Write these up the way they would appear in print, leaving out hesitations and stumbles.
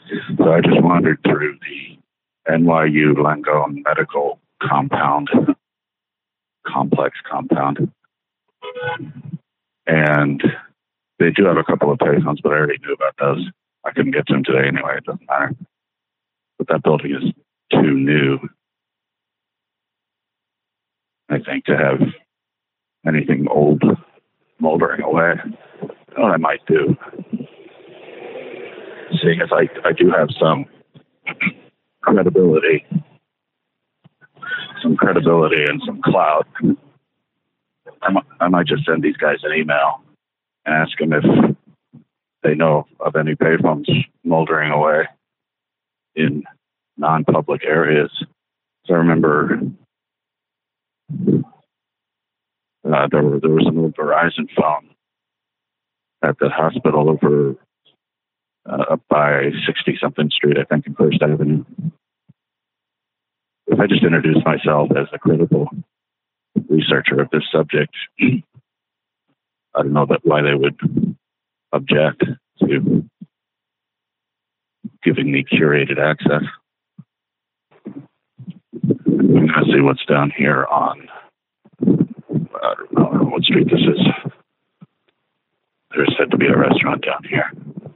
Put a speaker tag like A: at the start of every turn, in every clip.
A: So I just wandered through the NYU Langone Medical Complex compound. And they do have a couple of payphones, but I already knew about those. I couldn't get to them today anyway. It doesn't matter. But that building is too new, I think, to have anything old moldering away. You know what I might do? Seeing as I do have some credibility and some clout, I might just send these guys an email and ask them if they know of any payphones moldering away in non-public areas. So I remember there was an old Verizon phone at that hospital over up by 60-something Street, I think, in First Avenue. If I just introduce myself as a critical researcher of this subject, I don't know why they would object to giving me curated access. I'm going to see what's down here on, I don't know what street this is. There's said to be a restaurant down here.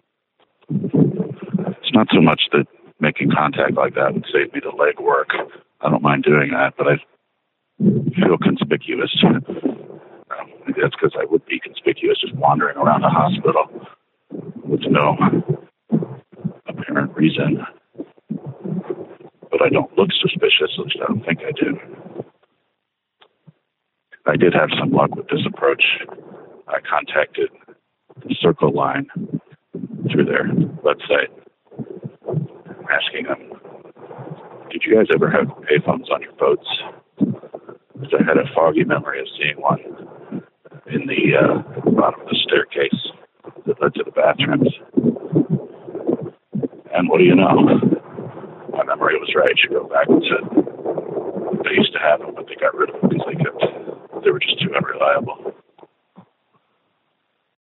A: It's not so much that making contact like that would save me the legwork. I don't mind doing that, but I feel conspicuous. Maybe that's because I would be conspicuous just wandering around a hospital with no apparent reason. But I don't look suspicious, at least I don't think I do. I did have some luck with this approach. I contacted the Circle Line through their website, asking them, did you guys ever have payphones on your boats? Because I had a foggy memory of seeing one in the bottom of the staircase that led to the bathrooms. And what do you know? My memory was right. You go back and said,